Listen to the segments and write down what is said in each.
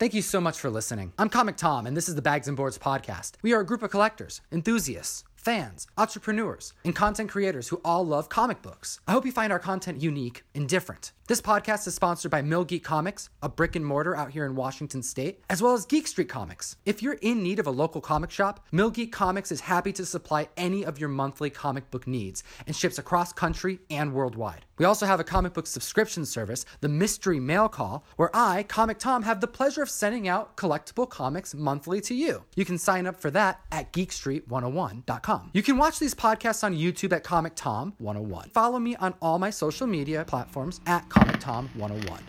Thank you so much for listening. I'm Comic Tom, and this is the Bags and Boards podcast. We are a group of collectors, enthusiasts, fans, entrepreneurs, and content creators who all love comic books. I hope you find our content unique and different. This podcast is sponsored by Mill Geek Comics, a brick and mortar out here in Washington State, as well as Geek Street Comics. If you're in need of a local comic shop, Mill Geek Comics is happy to supply any of your monthly comic book needs and ships across country and worldwide. We also have a comic book subscription service, the Mystery Mail Call, where I, Comic Tom, have the pleasure of sending out collectible comics monthly to you. You can sign up for that at geekstreet101.com. You can watch these podcasts on YouTube at Comic Tom 101. Follow me on all my social media platforms at Comic Tom 101.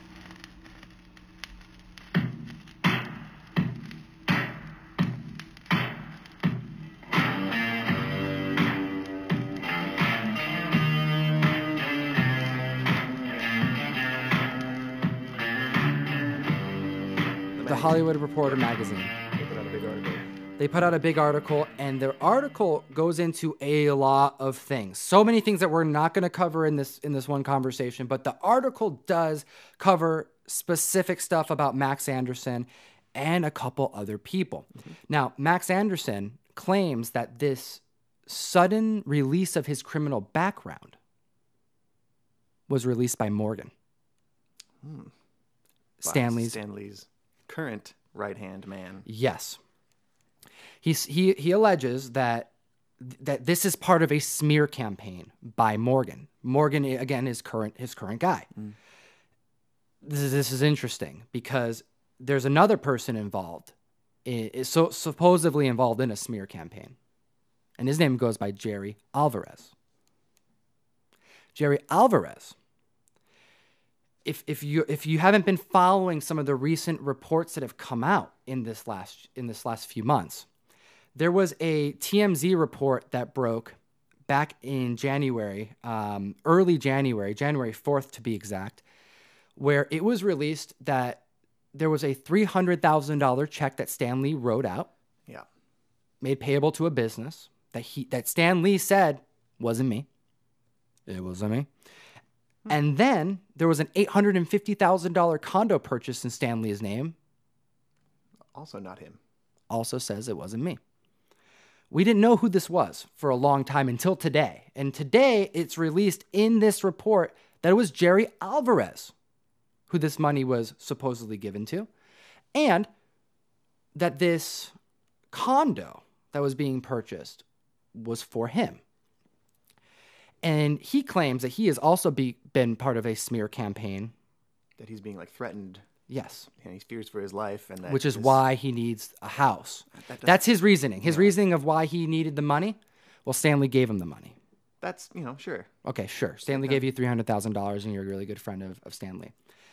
The Hollywood Reporter magazine. They put out a big article, and their article goes into a lot of things. So many things that we're not going to cover in this one conversation, but the article does cover specific stuff about Max Anderson and a couple other people. Mm-hmm. Now, Max Anderson claims that this sudden release of his criminal background was released by Morgan. Stanley's current right-hand man. Yes. He alleges that this is part of a smear campaign by Morgan. Morgan, again, is his current guy. Mm. This is interesting because there's another person involved, supposedly involved in a smear campaign, and his name goes by Jerry Alvarez. Jerry Alvarez. If you haven't been following some of the recent reports that have come out in this last few months, there was a TMZ report that broke back in January, early January 4th to be exact, where it was released that there was a $300,000 check that Stan Lee wrote out, made payable to a business that Stan Lee said wasn't me. It wasn't me. And then there was an $850,000 condo purchase in Stan Lee's name. Also not him. Also says it wasn't me. We didn't know who this was for a long time until today. And today it's released in this report that it was Jerry Alvarez who this money was supposedly given to. And that this condo that was being purchased was for him. And he claims that he has also been part of a smear campaign. That he's being threatened. Yes. And he fears for his life. Which is why he needs a house. That's his reasoning. His reasoning of why he needed the money. Well, Stanley gave him the money. That's, sure. Okay, sure. Stanley gave you $300,000 and you're a really good friend of Stanley.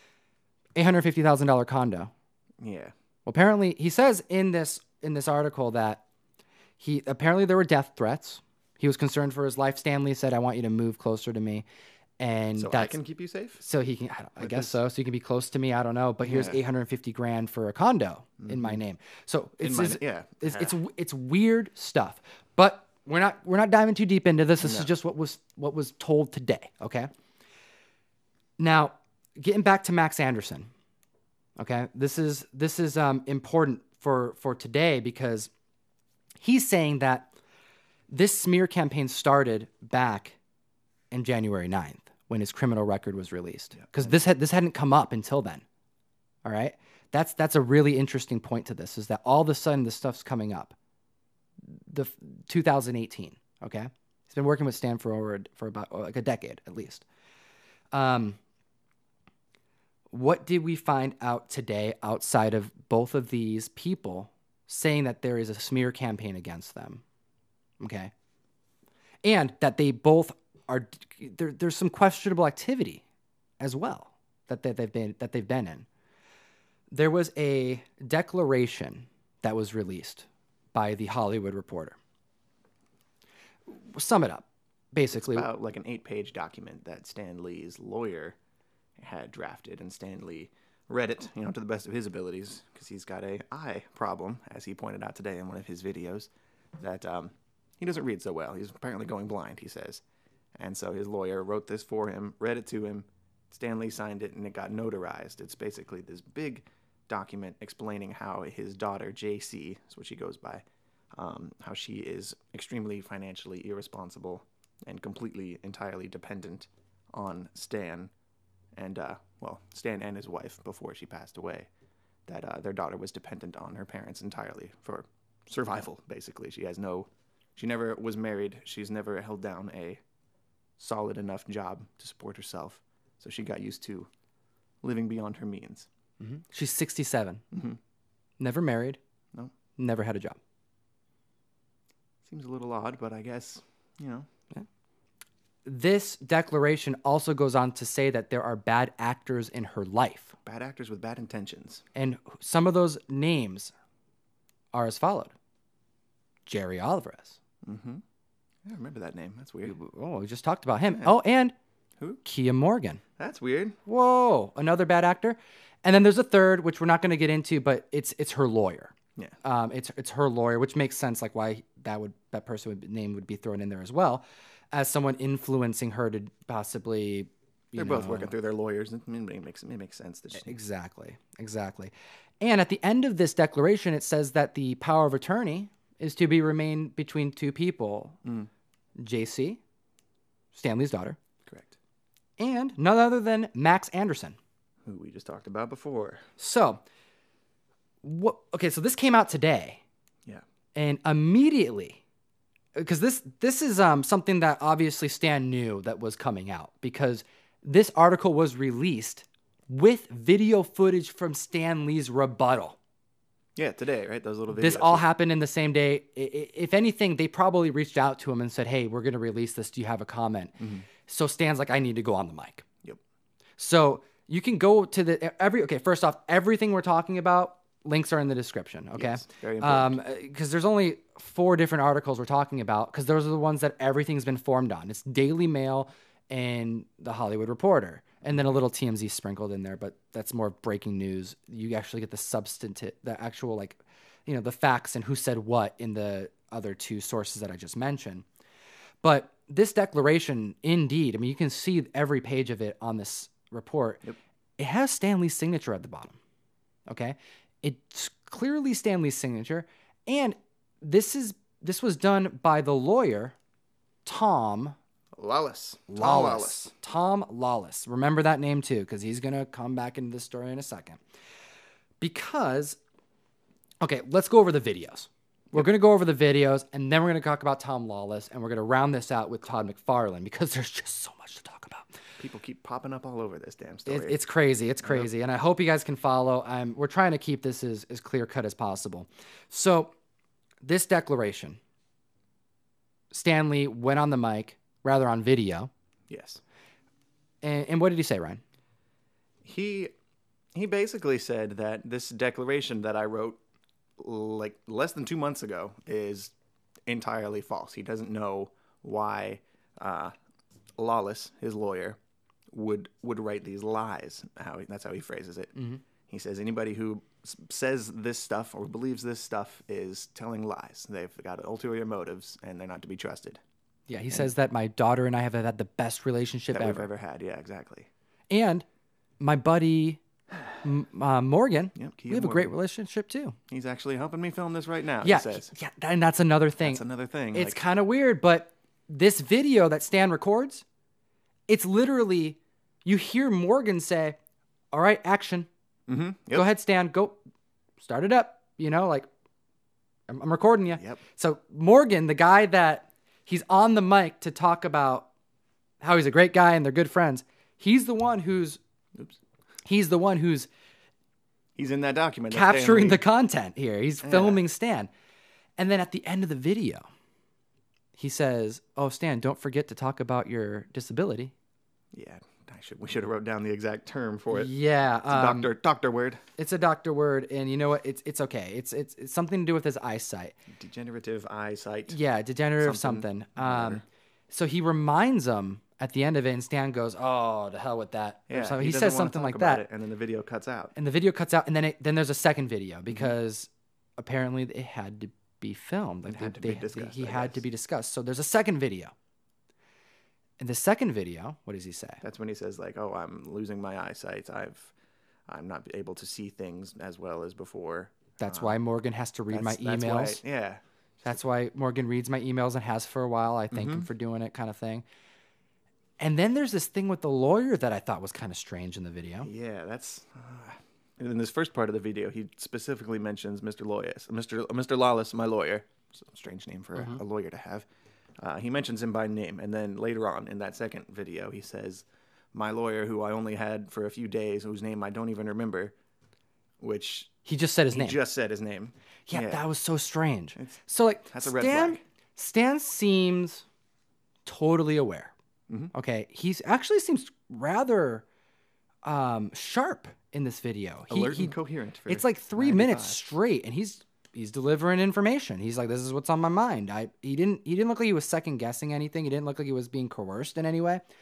$850,000 condo. Yeah. Well, apparently, he says in this article that apparently there were death threats. He was concerned for his life. Stanley said, I want you to move closer to me. And I can keep you safe? So he can, I guess so. So you can be close to me. I don't know. But here's $850,000 for a condo in my name. So it's weird stuff. But we're not diving too deep into this. This is just what was told today. Okay. Now, getting back to Max Anderson. Okay. This is important for today because he's saying that this smear campaign started back in January 9th when his criminal record was released. Because this hadn't come up until then. All right? That's a really interesting point to this, is that all of a sudden this stuff's coming up. 2018, okay? He's been working with Stan for about a decade at least. What did we find out today outside of both of these people saying that there is a smear campaign against them? Okay. And that they both are there's some questionable activity as well that they've been in. There was a declaration that was released by the Hollywood Reporter. Sum it up. Basically, it's about an 8-page document that Stan Lee's lawyer had drafted, and Stan Lee read it, to the best of his abilities, because he's got an eye problem, as he pointed out today in one of his videos, that he doesn't read so well. He's apparently going blind, he says. And so his lawyer wrote this for him, read it to him. Stan Lee signed it, and it got notarized. It's basically this big document explaining how his daughter, JC, is what she goes by, how she is extremely financially irresponsible and completely, entirely dependent on Stan and, Stan and his wife before she passed away, that their daughter was dependent on her parents entirely for survival, basically. She never was married. She's never held down a solid enough job to support herself. So she got used to living beyond her means. Mm-hmm. She's 67. Mm-hmm. Never married. No. Never had a job. Seems a little odd, but I guess, Yeah. This declaration also goes on to say that there are bad actors in her life. Bad actors with bad intentions. And some of those names are as followed. Jerry Alvarez. Mm-hmm. I remember that name. That's weird. Oh, we just talked about him. Yeah. Oh, and Who? Kia Morgan. That's weird. Whoa, another bad actor. And then there's a third, which we're not going to get into, but it's her lawyer. Yeah. It's her lawyer, which makes sense, like why that name would be thrown in there as well, as someone influencing her to possibly. They're both working through their lawyers. It makes sense. Exactly. And at the end of this declaration, it says that the power of attorney is to be remain between two people, JC, Stanley's daughter, correct, and none other than Max Anderson, who we just talked about before. So, so this came out today. Yeah. And immediately, because this is something that obviously Stan knew that was coming out, because this article was released with video footage from Stan Lee's rebuttal. Yeah, today, right? Those little videos. This all happened in the same day. If anything, they probably reached out to him and said, hey, we're going to release this. Do you have a comment? Mm-hmm. So Stan's like, I need to go on the mic. Yep. So you can go to first off, everything we're talking about, links are in the description, okay? Yes, very important. Because there's only 4 different articles we're talking about, because those are the ones that everything's been formed on. It's Daily Mail and The Hollywood Reporter, and then a little TMZ sprinkled in there, but that's more breaking news. You actually get the actual, the facts and who said what in the other 2 sources that I just mentioned. But this declaration, indeed, I mean, you can see every page of it on this report. Yep. It has Stan Lee's signature at the bottom, okay? It's clearly Stan Lee's signature, and this was done by the lawyer, Tom Lawless. Tom Lawless. Remember that name too, because he's going to come back into this story in a second. Because, let's go over the videos. We're going to go over the videos, and then we're going to talk about Tom Lawless, and we're going to round this out with Todd McFarlane, because there's just so much to talk about. People keep popping up all over this damn story. It's crazy. It's crazy. And I hope you guys can follow. We're trying to keep this as clear cut as possible. So this declaration, Stan Lee went on the mic, rather on video. Yes. And what did he say, Ryan? He basically said that this declaration that I wrote like less than 2 months ago is entirely false. He doesn't know why Lawless, his lawyer, would write these lies. That's how he phrases it. Mm-hmm. He says anybody who says this stuff or believes this stuff is telling lies. They've got ulterior motives, and they're not to be trusted. Yeah, he says that my daughter and I have had the best relationship that ever. we've ever had. Yeah, exactly. And my buddy Morgan, we have a great relationship too. He's actually helping me film this right now, yeah, he says. Yeah, and that's another thing. It's kind of weird, but this video that Stan records, it's literally, you hear Morgan say, all right, action. Mm-hmm. Yep. Go ahead, Stan. Go start it up. I'm recording you. Yep. So Morgan, the guy that he's on the mic to talk about how he's a great guy and they're good friends, he's the one who's he's in that document. Capturing the content here. He's filming Stan. And then at the end of the video, he says, oh, Stan, don't forget to talk about your disability. Yeah, we should have wrote down the exact term for it. Yeah. It's a doctor word. It's a doctor word, and you know what? It's okay. It's something to do with his eyesight. Degenerative eyesight. Yeah, degenerative something. So he reminds him at the end of it, and Stan goes, oh, to hell with that. Yeah, so he says something like that. And then the video cuts out. And then there's a second video, because apparently it had to be filmed. It had to be discussed. He had to be discussed. So there's a second video. In the second video, what does he say? That's when he says, like, oh, I'm losing my eyesight. I'm not able to see things as well as before. That's why Morgan has to read my emails. That's why, yeah. That's why Morgan reads my emails and has for a while. I thank him for doing it, kind of thing. And then there's this thing with the lawyer that I thought was kind of strange in the video. Yeah, that's... in this first part of the video, he specifically mentions Mr. Lawless, my lawyer. It's a strange name for a lawyer to have. He mentions him by name. And then later on in that second video, he says, my lawyer, who I only had for a few days, whose name I don't even remember, which... He just said his name. He just said his name. Yeah, that was so strange. So, like, that's a red flag. Stan seems totally aware. Okay, he actually seems rather sharp in this video. Alert and coherent. It's like 3 minutes straight, and he's delivering information. He's like, "This is what's on my mind." He didn't look like he was second guessing anything. He didn't look like he was being coerced in any way.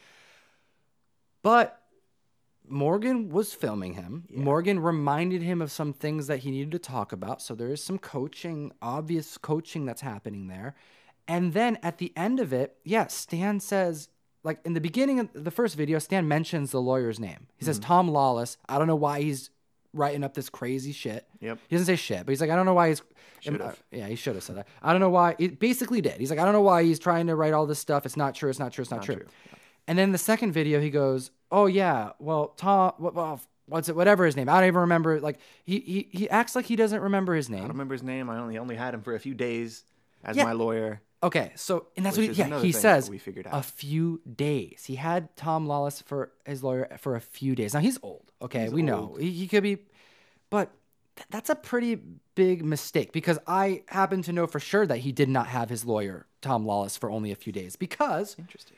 But Morgan was filming him. Yeah. Morgan reminded him of some things that he needed to talk about. So there is some obvious coaching that's happening there. And then at the end of it, Stan says, like in the beginning of the first video, Stan mentions the lawyer's name. He says, Tom Lawless. I don't know why he's writing up this crazy shit. Yep. He doesn't say shit, but he's like, I don't know why he's... Yeah, he should have said that. I don't know why... He basically did. He's like, I don't know why he's trying to write all this stuff. It's not true. It's not true. It's not true. Yeah. And then the second video, he goes, oh, yeah, well, Tom... Well, what's it? Whatever his name. I don't even remember. Like, he acts like he doesn't remember his name. I don't remember his name. I only had him for a few days as my lawyer. Okay, so and that's what he says. We figured out. A few days. He had Tom Lawless for his lawyer for a few days. Now he's old. Okay, we know he could be, but that's a pretty big mistake because I happen to know for sure that he did not have his lawyer Tom Lawless for only a few days because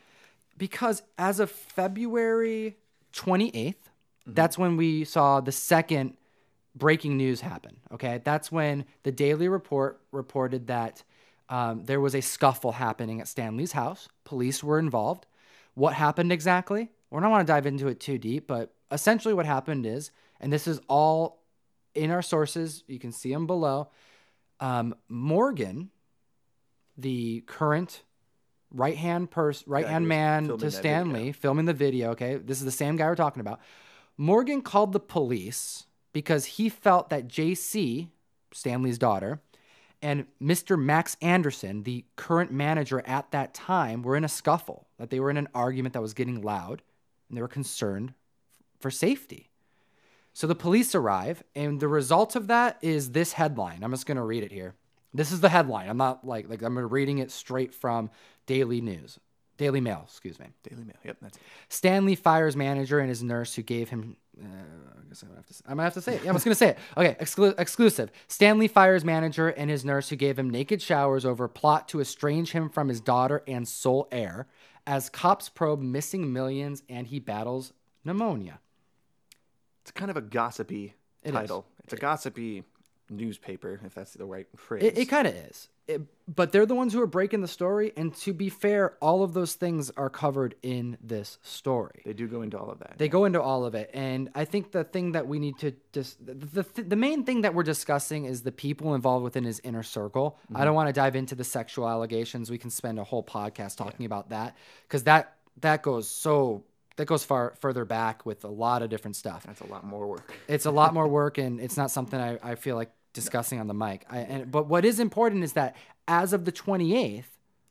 as of February 28th, that's when we saw the second breaking news happen. Okay, that's when the Daily Report reported that. There was a scuffle happening at Stan Lee's house. Police were involved. What happened exactly? We don't want to dive into it too deep, but essentially what happened is, and this is all in our sources, you can see them below, Morgan, the current right-hand man to Stan Lee, filming the video, okay? This is the same guy we're talking about. Morgan called the police because he felt that JC, Stan Lee's daughter, and Mr. Max Anderson, the current manager at that time, were in a scuffle, that they were in an argument that was getting loud, and they were concerned for safety. So the police arrive, and the result of that is this headline. I'm just going to read it here. This is the headline. I'm not like I'm reading it straight from Daily Mail, Daily Mail, yep. That's it. Stan Lee fires manager and his nurse who gave him... I guess I'm gonna have to say it. Yeah, I'm just gonna say it. Okay, exclusive. Stan Lee fires manager and his nurse who gave him naked showers over plot to estrange him from his daughter and sole heir as cops probe missing millions and he battles pneumonia. It's kind of a gossipy title. It's a gossipy newspaper, if that's the right phrase. It kind of is. But they're the ones who are breaking the story, and to be fair, all of those things are covered in this story. They do go into all of that. They go into all of it, and I think the thing that we need to the main thing that we're discussing is the people involved within his inner circle. I don't want to dive into the sexual allegations. We can spend a whole podcast talking about that because that goes further back with a lot of different stuff. That's a lot more work. It's a lot more work, and it's not something I feel like discussing on the mic. But what is important is that as of the 28th,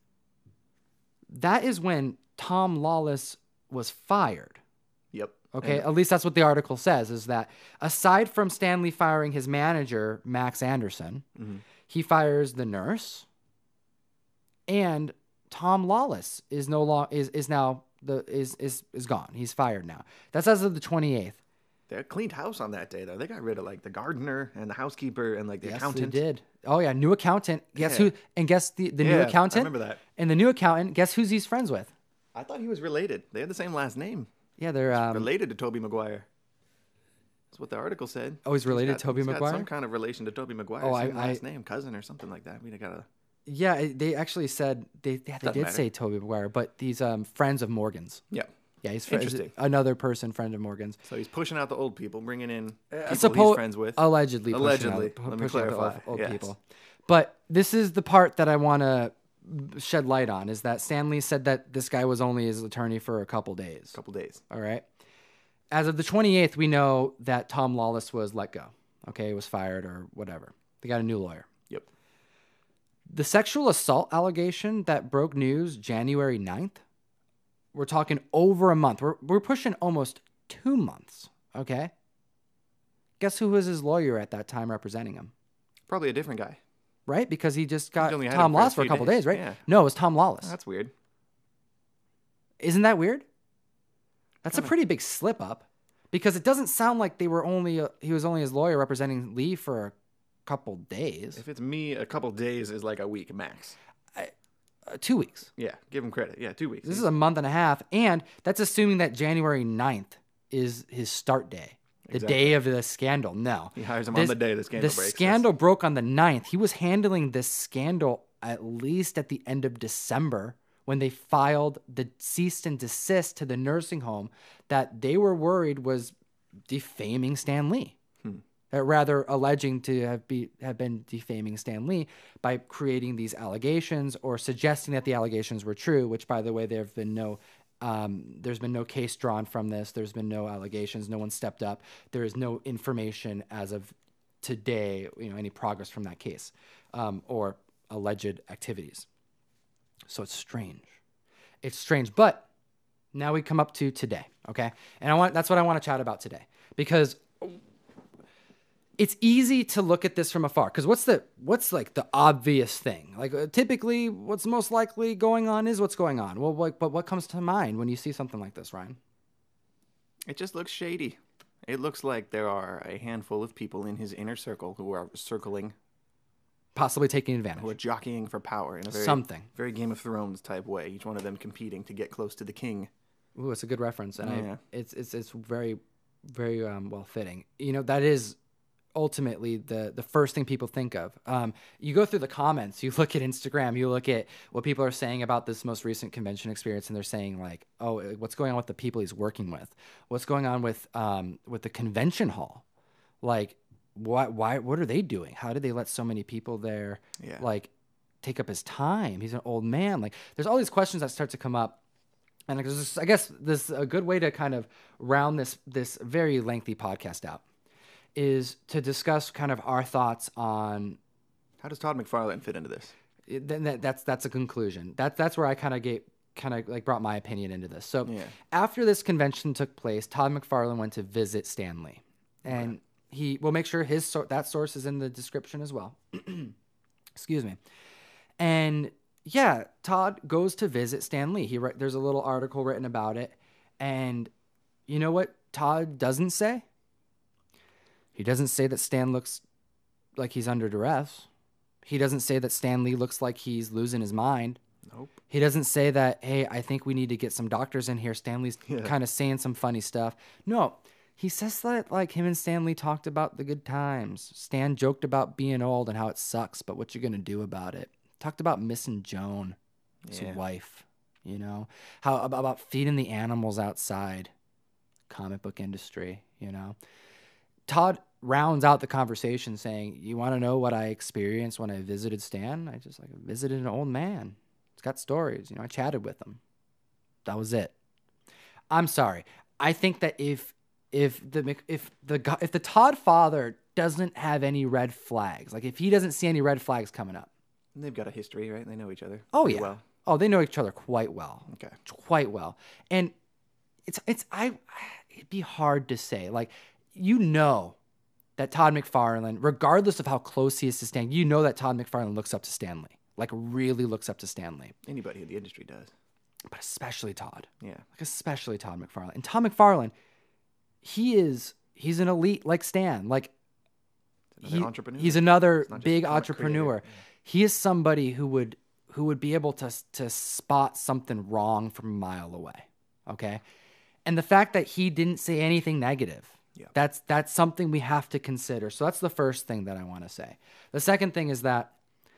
that is when Tom Lawless was fired. Yep. Okay, at least that's what the article says, is that aside from Stan Lee firing his manager, Max Anderson, he fires the nurse, and Tom Lawless is now gone. He's fired now. That's as of the 28th. They cleaned house on that day, though. They got rid of like the gardener and the housekeeper and like the accountant. They did. Oh yeah, new accountant. Guess who? And guess the new accountant. I remember that. And the new accountant, guess who's he's friends with? I thought he was related. They had the same last name. Yeah, they're related to Tobey Maguire. That's what the article said. Oh, he's related to Tobey Maguire? Got some kind of relation to Tobey Maguire. Oh, same last name, cousin or something like that. We gotta. Yeah, they actually said they did say Tobey Maguire, but these friends of Morgan's. Yeah. Yeah, he's another friend of Morgan's. So he's pushing out the old people, bringing in people he's friends with. Allegedly. Let me clarify. Old people. But this is the part that I want to shed light on, is that Stan Lee said that this guy was only his attorney for a couple days. Couple days. All right. as of the 28th, we know that Tom Lawless was let go. Okay, was fired or whatever. They got a new lawyer. Yep. The sexual assault allegation that broke news January 9th, we're talking over a month. We're pushing almost 2 months, okay? Guess who was his lawyer at that time representing him? Probably a different guy. Right? Because he just got only had Tom him for a Lawless for a few couple days. days, right? Yeah. No, it was Tom Lawless. That's weird. Isn't that weird? That's a pretty big slip up because it doesn't sound like he was only his lawyer representing Lee for a couple days. If it's me, a couple days is like a week max. 2 weeks. Yeah, give him credit. Yeah, 2 weeks. This is a month and a half, and that's assuming that January 9th is his start day, the day of the scandal. No. He hires him on the day the scandal breaks. The scandal broke on the 9th. He was handling this scandal at least at the end of December when they filed the cease and desist to the nursing home that they were worried was defaming Stan Lee. Rather alleging to have been defaming Stan Lee by creating these allegations or suggesting that the allegations were true, which, by the way, there's been no case drawn from this. There's been no allegations. No one stepped up. There is no information as of today, any progress from that case or alleged activities. So it's strange. It's strange. But now we come up to today, okay? And that's what I want to chat about today because it's easy to look at this from afar because what's like the obvious thing? Like typically what's most likely going on is what's going on. Well, but what comes to mind when you see something like this, Ryan? It just looks shady. It looks like there are a handful of people in his inner circle who are circling, possibly taking advantage, who are jockeying for power in a very Game of Thrones type way. Each one of them competing to get close to the king. Ooh, it's a good reference, and it's very, very well fitting. That is ultimately the first thing people think of. You go through the comments, you look at Instagram, you look at what people are saying about this most recent convention experience, and they're saying like, oh, what's going on with the people he's working with? What's going on with the convention hall? Like, what are they doing? How did they let so many people there like take up his time? He's an old man. Like there's all these questions that start to come up. And I guess this is a good way to kind of round this very lengthy podcast out. Is to discuss kind of our thoughts on how does Todd McFarlane fit into this. That's a conclusion. That's where I kind of brought my opinion into this. So after this convention took place, Todd McFarlane went to visit Stan Lee, and he will make sure that source is in the description as well. Excuse me. And Todd goes to visit Stan Lee. There's a little article written about it, and you know what Todd doesn't say? He doesn't say that Stan looks like he's under duress. He doesn't say that Stan Lee looks like he's losing his mind. Nope. He doesn't say that, hey, I think we need to get some doctors in here. Stanley's kind of saying some funny stuff. No, he says that like him and Stan Lee talked about the good times. Stan joked about being old and how it sucks, but what you going to do about it. Talked about missing Joan, his wife, how about feeding the animals outside. Comic book industry, Todd rounds out the conversation saying, you want to know what I experienced when I visited Stan? I just visited an old man. He's got stories. I chatted with him. That was it. I'm sorry. I think that if the Todd father doesn't have any red flags, like if he doesn't see any red flags coming up. And they've got a history, right? They know each other. Oh yeah. Well. Oh, they know each other quite well. Okay. Quite well. And it'd be hard to say. Like, that Todd McFarlane, regardless of how close he is to Stan, that Todd McFarlane looks up to Stan Lee. Like, really looks up to Stan Lee. Anybody in the industry does. But especially Todd. Yeah. Like, especially Todd McFarlane. And Todd McFarlane, he's an elite like Stan. Like, entrepreneur. He's another big entrepreneur. Yeah. He is somebody who would be able to spot something wrong from a mile away. Okay? And the fact that he didn't say anything negative, that's something we have to consider. So that's the first thing that I want to say. The second thing is that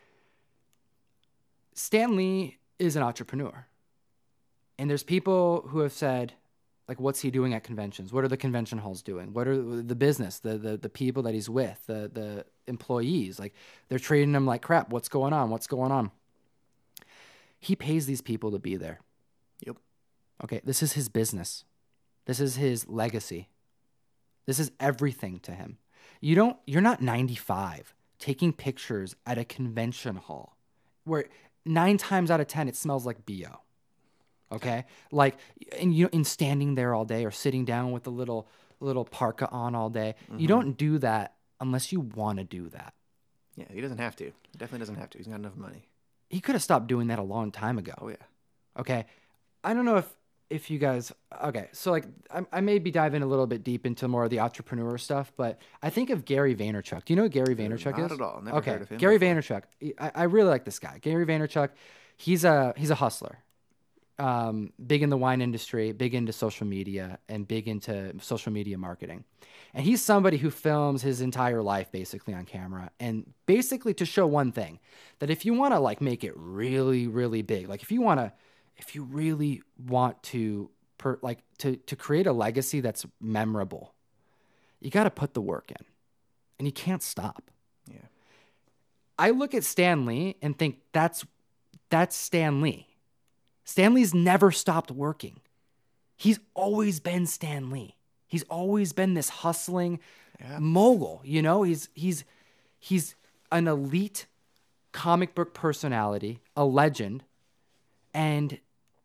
Stan Lee is an entrepreneur. And there's people who have said, like, what's he doing at conventions? What are the convention halls doing? What are the business, the people that he's with, the employees? Like, they're treating him like crap. What's going on? What's going on? He pays these people to be there. Yep. Okay, this is his business. This is his legacy. This is everything to him. You're not 95 taking pictures at a convention hall where 9 times out of 10 it smells like BO. Okay? Like, and standing there all day or sitting down with a little parka on all day. You don't do that unless you want to do that. Yeah, he doesn't have to. He definitely doesn't have to. He's got enough money. He could have stopped doing that a long time ago. Oh, yeah. Okay? I don't know if you guys... Okay, so like I may be diving a little bit deep into more of the entrepreneur stuff, but I think of Gary Vaynerchuk. Do you know who Gary Vaynerchuk is? Not at all. Never heard of him. Gary Vaynerchuk. I really like this guy. Gary Vaynerchuk, he's a hustler. Big in the wine industry, big into social media, and big into social media marketing. And he's somebody who films his entire life basically on camera, and basically to show one thing, that if you want to like make it really, really big, like if you really want to to create a legacy that's memorable, you got to put the work in, and you can't stop. Yeah. I look at Stan Lee and think that's Stan Lee. Stan Lee's never stopped working. He's always been Stan Lee. He's always been this hustling mogul. You know, he's an elite comic book personality, a legend. And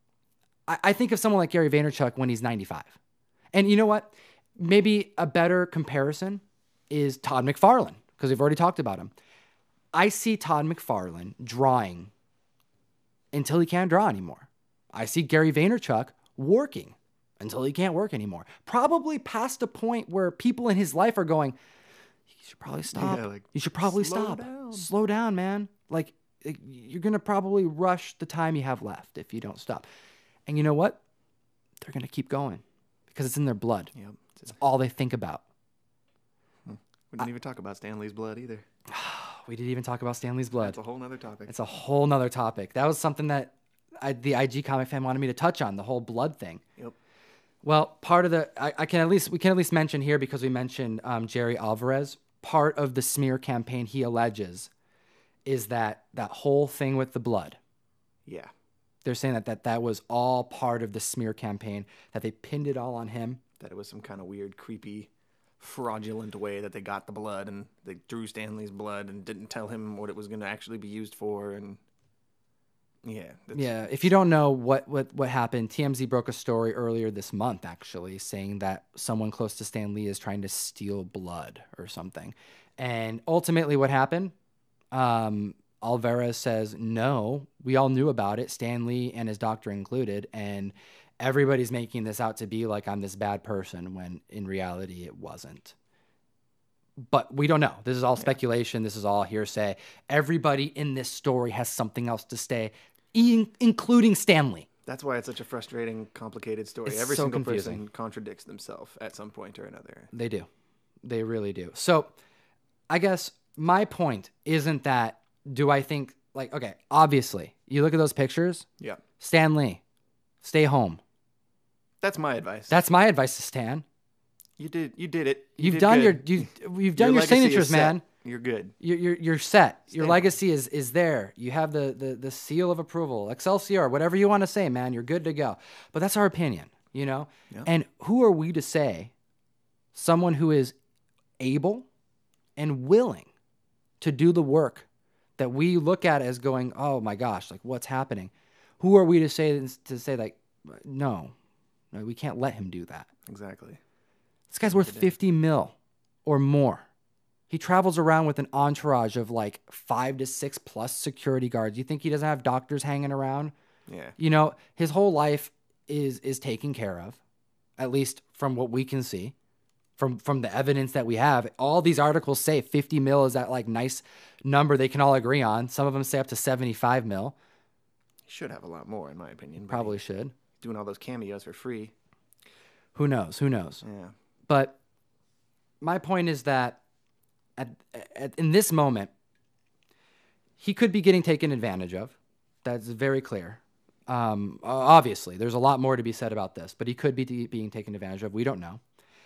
I think of someone like Gary Vaynerchuk when he's 95. And you know what? Maybe a better comparison is Todd McFarlane, because we've already talked about him. I see Todd McFarlane drawing until he can't draw anymore. I see Gary Vaynerchuk working until he can't work anymore. Probably past a point where people in his life are going, you should probably stop. Yeah, like, you should probably slow stop. down. Slow down, man. Like, you're going to probably rush the time you have left if you don't stop. And you know what? They're going to keep going because it's in their blood. Yep. It's all they think about. We didn't even talk about Stan Lee's blood either. We didn't even talk about Stan Lee's blood. That's a whole nother topic. It's a whole nother topic. That was something that the IG Comic Fan wanted me to touch on, the whole blood thing. Yep. Well, part of the we can at least mention here, because we mentioned Jerry Alvarez. Part of the smear campaign, he alleges, is that whole thing with the blood. Yeah. They're saying that was all part of the smear campaign, that they pinned it all on him. That it was some kind of weird, creepy, fraudulent way that they got the blood, and they drew Stan Lee's blood and didn't tell him what it was going to actually be used for. And if you don't know what happened, TMZ broke a story earlier this month, actually, saying that someone close to Stan Lee is trying to steal blood or something. And ultimately what happened, Alvarez says, no, we all knew about it, Stan Lee and his doctor included, and everybody's making this out to be like I'm this bad person, when in reality it wasn't. But we don't know. This is all speculation. This is all hearsay. Everybody in this story has something else to say, including Stan Lee. That's why it's such a frustrating, complicated story. It's Every so single confusing. person contradicts themselves at some point or another. They do. They really do. So I guess my point isn't that, do I think, like, okay, obviously, you look at those pictures, Yeah. Stan Lee, stay home. That's my advice. That's my advice to Stan. You did it. You've done your legacy signatures, is set. man. You're good. You're set. Your Stay legacy is there. You have the seal of approval, Excelsior, whatever you want to say, man. You're good to go. But that's our opinion, you know? Yeah. And who are we to say someone who is able and willing to do the work that we look at as going, oh my gosh, like what's happening? Who are we to say like, no, we can't let him do that. Exactly. This guy's worth 50 mil or more. He travels around with an entourage of like 5 to 6 plus security guards. You think he doesn't have doctors hanging around? Yeah. You know, his whole life is taken care of, at least from what we can see, from the evidence that we have. All these articles say 50 mil is that like nice number they can all agree on. Some of them say up to 75 mil. He should have a lot more, in my opinion. but Probably should. doing all those cameos for free. Who knows? Yeah. But my point is that in this moment, he could be getting taken advantage of. That's very clear. Obviously, there's a lot more to be said about this, but he could be being taken advantage of. We don't know.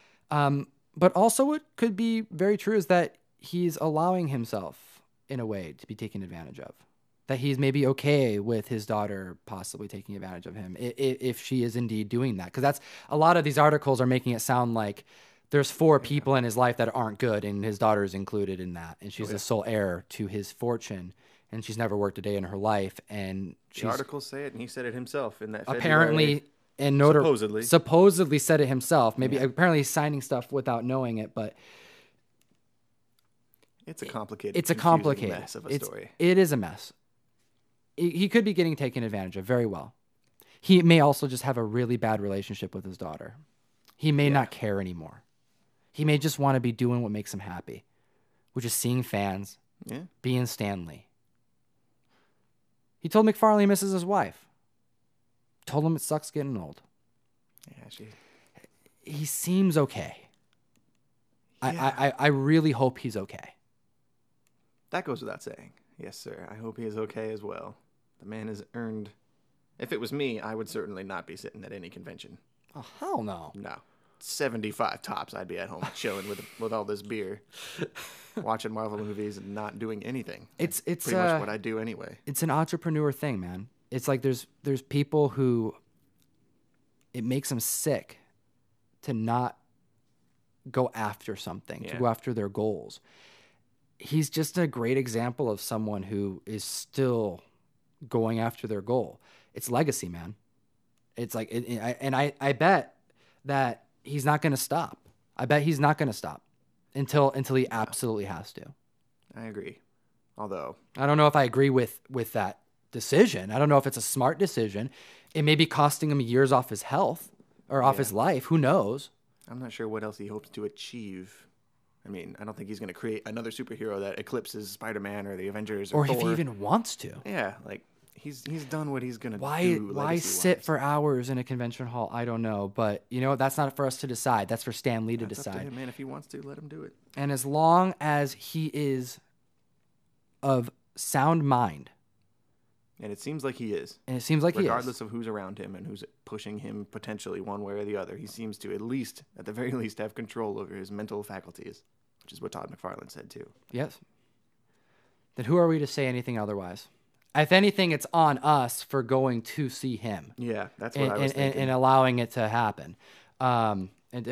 But also what could be very true is that he's allowing himself, in a way, to be taken advantage of. that he's maybe okay with his daughter possibly taking advantage of him if she is indeed doing that. Because that's a lot of these articles are making it sound like there's 4 people in his life that aren't good, and his daughter is included in that, and she's the sole heir to his fortune, and she's never worked a day in her life. And The articles say it, and he said it himself in that apparently February. supposedly said it himself. Maybe apparently he's signing stuff without knowing it, but it's a complicated mess of a story. It is a mess. He could be getting taken advantage of very well. He may also just have a really bad relationship with his daughter. He may not care anymore. He may just want to be doing what makes him happy, which is seeing fans, being Stan Lee. He told McFarlane he misses his wife. Told him it sucks getting old. Yeah, he seems okay. Yeah. I really hope he's okay. That goes without saying. Yes, sir. I hope he is okay as well. The man has earned... If it was me, I would certainly not be sitting at any convention. Oh, hell no. No. 75 tops, I'd be at home chilling with all this beer, watching Marvel movies and not doing anything. It's pretty much what I do anyway. It's an entrepreneur thing, man. It's like there's people who it makes them sick to not go after something, to go after their goals. He's just a great example of someone who is still going after their goal. It's legacy, man. It's like, I bet that he's not going to stop. I bet he's not going to stop until he absolutely has to. I agree. Although I don't know if I agree with that decision. I don't know if it's a smart decision. It may be costing him years off his health or off his life. Who knows? I'm not sure what else he hopes to achieve. I mean, I don't think he's going to create another superhero that eclipses Spider-Man or the Avengers or Thor. If he even wants to. Yeah, like he's done what he's going to do. Why sit for hours in a convention hall? I don't know, but that's not for us to decide. That's for Stan Lee to decide. Up to him, man. If he wants to, let him do it. And as long as he is of sound mind, and it seems like he is. Regardless of who's around him and who's pushing him potentially one way or the other, he seems to at the very least, have control over his mental faculties, which is what Todd McFarlane said too. Yes. Then who are we to say anything otherwise? If anything, it's on us for going to see him. Yeah, that's what I was thinking. And allowing it to happen, and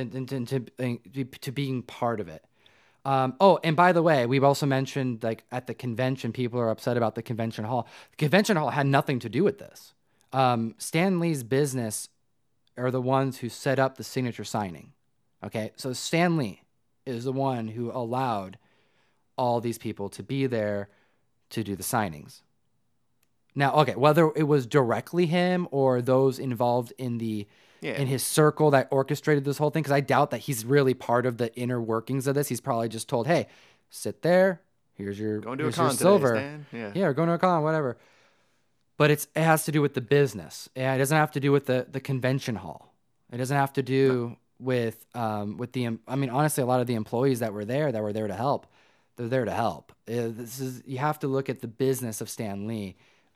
to being part of it. And by the way, we've also mentioned, like, at the convention, people are upset about the convention hall. The convention hall had nothing to do with this. Stan Lee's business are the ones who set up the signature signing. Okay, so Stan Lee is the one who allowed all these people to be there to do the signings. Now, okay, whether it was directly him or those involved in in his circle that orchestrated this whole thing, because I doubt that he's really part of the inner workings of this. He's probably just told, hey, sit there. Here's your silver. Today, Stan. Yeah, we're going to a con, whatever. But it has to do with the business. Yeah, it doesn't have to do with the convention hall. It doesn't have to do with honestly, a lot of the employees that were there to help, they're there to help. You have to look at the business of Stan Lee.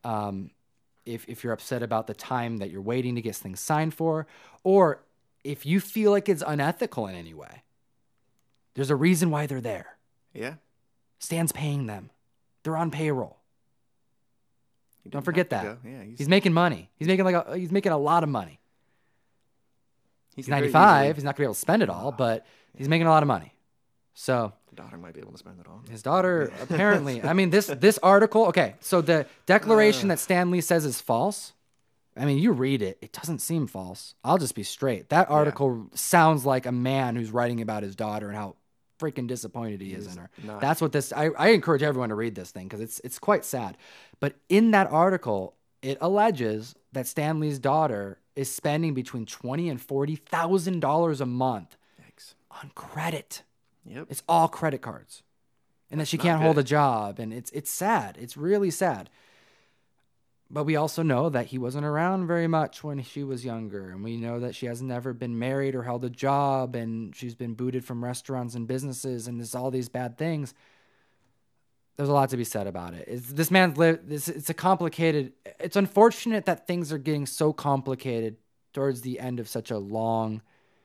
If you're upset about the time that you're waiting to get things signed for, or if you feel like it's unethical in any way, there's a reason why they're there. Yeah. Stan's paying them. They're on payroll. Don't forget that. Yeah, he's making money. He's making a lot of money. He's 95. He's not gonna be able to spend it all, but he's making a lot of money. So the daughter might be able to spend it all. His daughter, apparently. I mean, this article. Okay, so the declaration that Stan Lee says is false. I mean, you read it; it doesn't seem false. I'll just be straight. That article sounds like a man who's writing about his daughter and how freaking disappointed he is in her. That's what this. I encourage everyone to read this thing because it's quite sad. But in that article, it alleges that Stan Lee's daughter is spending between $20,000 and $40,000 a month on credit. Yep. It's all credit cards. And that she can't hold a job. And it's sad. It's really sad. But we also know that he wasn't around very much when she was younger. And we know that she has never been married or held a job. And she's been booted from restaurants and businesses. And there's all these bad things. There's a lot to be said about it. This man's lived. It's a complicated. It's unfortunate that things are getting so complicated towards the end of such a long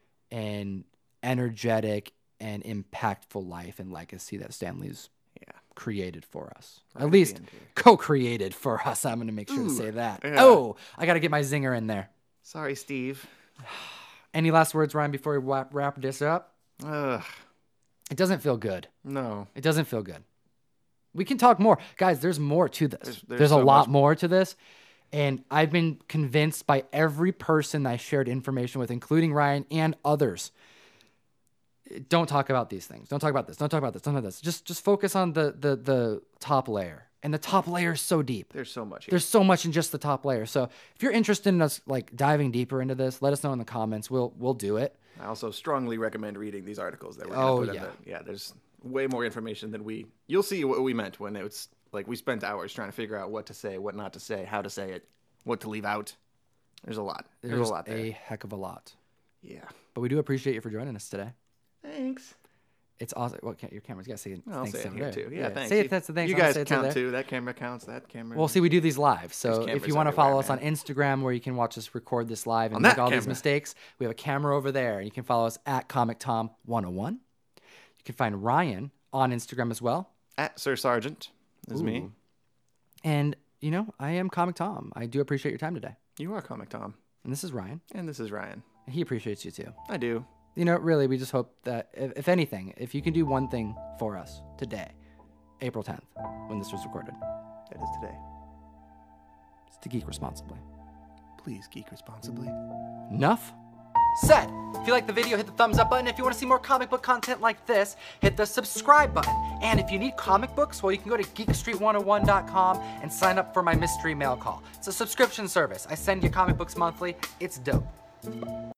and energetic and impactful life and legacy that Stan Lee's created for us. Right At least at the end here. co-created for us. I'm going to make sure to say that. yeah. Oh, I got to get my zinger in there. Sorry, Steve. Any last words, Ryan, before we wrap this up? Ugh, It doesn't feel good. no. It doesn't feel good. We can talk more. Guys, there's more to this. There's There's a so lot much more to this. And I've been convinced by every person I shared information with, including Ryan and others. Don't talk about these things. Don't talk about this. Don't talk about this. Don't talk about this. Just focus on the top layer. And the top layer is so deep. There's so much here. There's so much in just the top layer. So if you're interested in us like diving deeper into this, let us know in the comments. We'll do it. I also strongly recommend reading these articles that we're Oh, going to put yeah. in the... Yeah, there's way more information than we... You'll see what we meant when it's like we spent hours trying to figure out what to say, what not to say, how to say it, what to leave out. There's a lot. There's a lot there. a heck of a lot. Yeah. But we do appreciate you for joining us today. Thanks. It's awesome. Well, your camera's got to say I'll thanks say it over here, there. too. Yeah, thanks. Say it. That's the thing. You I'm gonna guys say it count, there. too. That camera counts. That camera... Well, see, we do these live. So if cameras you want to everywhere, follow us on man. Instagram where you can watch us record this live and On make that all these camera. mistakes, we have a camera over there. You can follow us at ComicTom101. You can find Ryan on Instagram as well. At Sir Sergeant is me. Ooh. And, you know, I am Comic Tom. I do appreciate your time today. You are Comic Tom. And this is Ryan. And this is Ryan. And he appreciates you too. I do. You know, really, we just hope that, if anything, if you can do one thing for us today, April 10th, when this was recorded, That is today. it's to geek responsibly. Please geek responsibly. Enough said. If you like the video, hit the thumbs up button. If you want to see more comic book content like this, hit the subscribe button. And if you need comic books, well, you can go to geekstreet101.com and sign up for my mystery mail call. It's a subscription service. I send you comic books monthly. It's dope.